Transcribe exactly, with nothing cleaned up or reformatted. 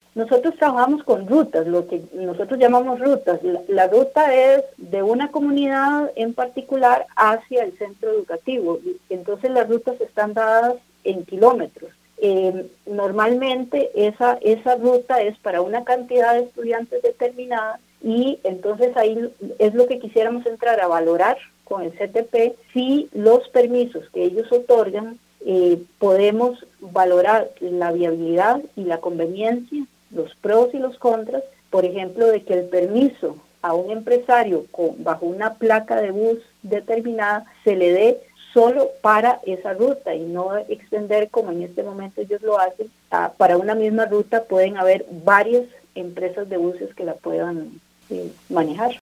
Nosotros trabajamos con rutas, lo que nosotros llamamos rutas. La, la ruta es de una comunidad en particular hacia el centro educativo. Entonces las rutas están dadas en kilómetros. Eh, normalmente esa, esa ruta es para una cantidad de estudiantes determinada y entonces ahí es lo que quisiéramos entrar a valorar con el C T P, si los permisos que ellos otorgan eh, podemos valorar la viabilidad y la conveniencia, los pros y los contras, por ejemplo, de que el permiso a un empresario con, bajo una placa de bus determinada se le dé solo para esa ruta y no extender como en este momento ellos lo hacen. A, para una misma ruta pueden haber varias empresas de buses que la puedan eh, manejar.